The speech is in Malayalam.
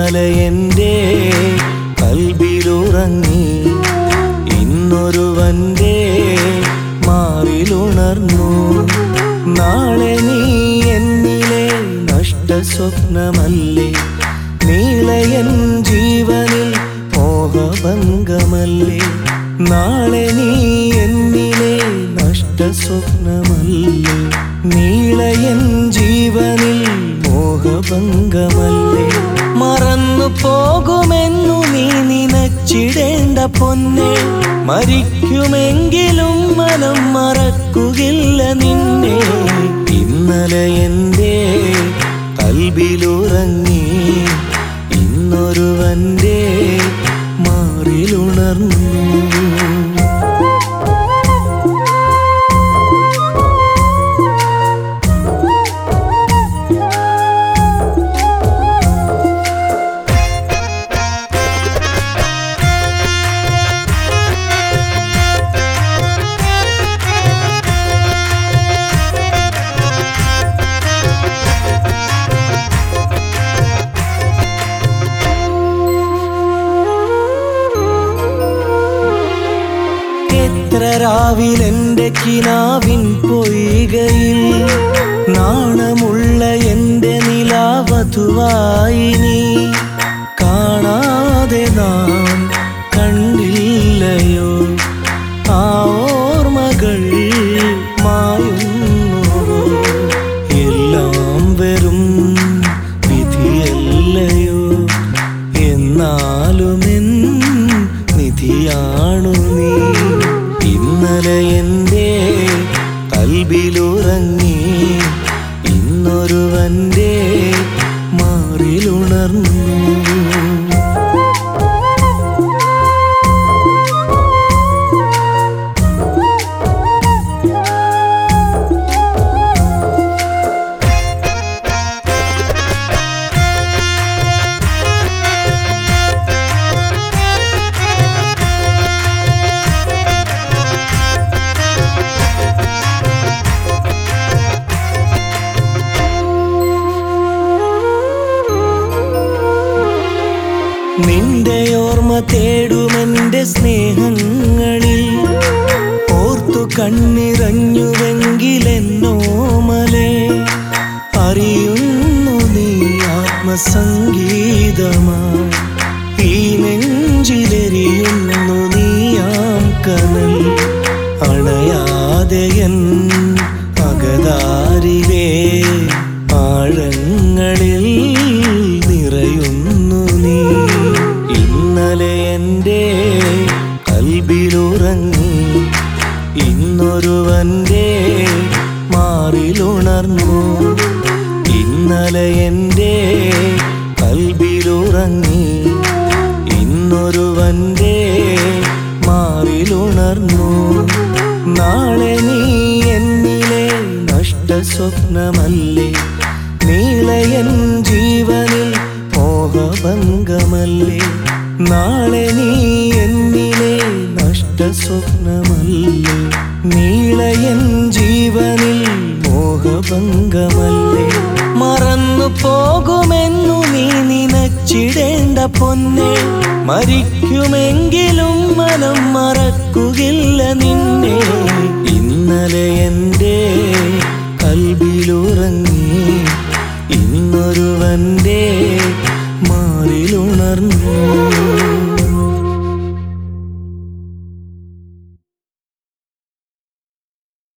ഇന്നലെ എൻ്റെ കൽബിലുറങ്ങി ഇന്നൊരുവൻ്റെ മാറിലുണർന്നു. നാളെ നീ എന്നിലെ നഷ്ടസ്വപ്നമല്ലേ, നീളയൻ ജീവനിൽ മോഹഭംഗമല്ലേ. നാളെ നീ എന്നിലെ നഷ്ടസ്വപ്നമല്ലേ, നീളയൻ ജീവനിൽ മോഹഭംഗമല്ലേ. മറന്നു പോകുമെന്നു നീ നനച്ചിടേണ്ട പൊന്നെ, മരിക്കുമെങ്കിലും മനം മറക്കുകയില്ല നിന്നെ. ഇന്നലെ എൻ്റെ കൽബിലുറങ്ങി ഇന്നൊരുവൻ്റെ മാറിലുണർന്നു. രാവിലെൻ്റെ കിനാവിൻ പൊയ്കയിൽ നാണമുള്ള എൻ്റെ നിലാവധുവായി നീ. കാണാതെ നാം കണ്ടില്ലയോ ആ ഓർമ്മകൾ മായുന്നുവോ, എല്ലാം വെറും വിധിയല്ലയോ. എന്നാലുമെൻ നിധിയാണു നീ. ഇന്നലെ എൻ്റെ കൽബിലുറങ്ങി ഇന്നൊരുവൻ്റെ മാറിലുണർന്നു. നിന്റെ ഓർമ്മ തേടുമെൻ്റെ സ്നേഹങ്ങളിൽ ഓർത്തു കണ്ണിറഞ്ഞുവെങ്കിലെന്നോമലേ. അറിയുന്നു നീ ആത്മസംഗീതമായി ഈ നെഞ്ചിലെരിയുന്നു നീയാം കനൽ. അണയാതെ എൻ അകതാരിലെ ആഴങ്ങളിൽ നിറയുന്നു നീ. ഇന്നലെ എൻ്റെ കൽബിലുറങ്ങി ഇന്നൊരുവൻ്റെ മാറിലുണർന്നു. ഇന്നലെ എൻ്റെ കൽബിലുറങ്ങി ഇന്നൊരുവൻ്റെ മാറിലുണർന്നു. നാളെ നീ എന്നിലെ നഷ്ടസ്വപ്നമല്ലേ, നീളയൻ ജീവനിൽ മോഹഭംഗമല്ലേ. നാളെ നീ എന്നിലെ നഷ്ടസ്വപ്നമല്ലേ, നീളയൻ ജീവനിൽ മോഹഭംഗമല്ലേ. മറന്നു പോകുമെന്നു നീ നനച്ചിടേണ്ട പൊന്നെ, മരിക്കുമെങ്കിലും മനം മറക്കുകയില്ല നിന്നെ. ഇന്നലെ എൻ്റെ കൽബിലുറങ്ങി ഇന്നൊരുവൻ്റെ മാറിലുണർന്നു.